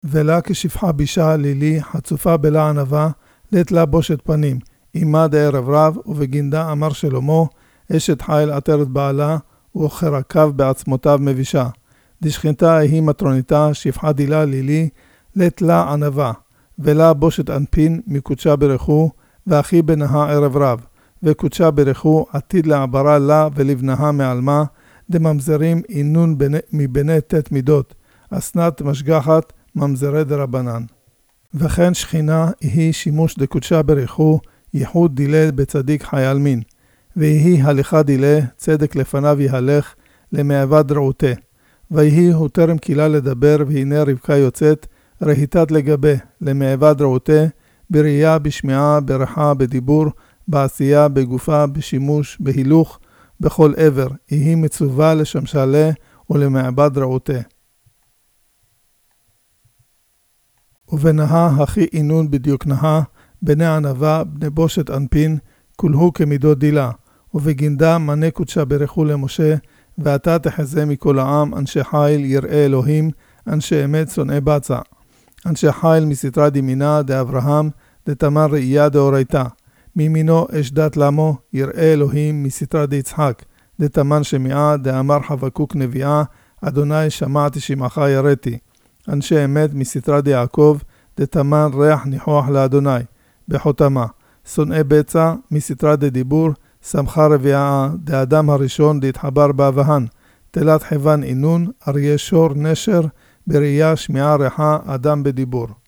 ולה כשפחה בישה לילי חצופה בלה ענבה, לית לה בושת פנים, עמה דערב רב, ובגינדה אמר שלמה, אשת חיל עטרת בעלה, וחרקיו בעצמותיו מבישה. דשכינתה היא מטרוניתה, שפחה דילה לילי, לית לה ענבה, ולה בושת אנפין מקודשה ברכו, ואחי בנהה ערב רב, וקודשה ברכו עתיד לעברה לה ולבנها מעלמה, דממזרים אינון מבני תת מידות, אסנת משגחת ממזרי דרבנן. וכן שכינה היא שימוש דקודשה ברכו, ייחוד דילה בצדיק חייל מין, והיא הליכה דילה, צדק לפניו יהלך, למעבד רעותה. ויהי הוא טרם קילה לדבר, והנה רבקה יוצאת, רהיטת לגבה, למעבד רעותה, בראייה, בשמיעה, ברחה, בדיבור, בעשייה, בגופה, בשימוש, בהילוך, בכל עבר, היא מצווה לשמשה לה ולמעבד רעותה. ובנהה הכי אינון בדיוק נהה, בני ענבה, בני בושת אנפין, כולהו כמידות דילה, ובגינדה מנה קודשה ברכו למשה, ואתה תחזה מכל העם, אנשי חיל יראה אלוהים, אנשי אמת שונאי בצע. אנשי חיל מסתרה דמינה דאברהם, דתמר ראייה דאורייתה. מימינו אש דת למו, יראה אלוהים מסתרה דיצחק, דתמן שמיעה, דאמר חבקוק נביאה, אדוני שמעתי שמעך יראתי. אנשי אמת מסתרה דיעקב, דתמן ריח ניחוח לאדוני, בחותמה. שונאי בצע מסתרה דדיבור, שמחה רביעה, דאדם הראשון דהתחבר באבהן, תלת חבן אינון, אריה שור נשר, בראייה שמיעה ריחה, אדם בדיבור.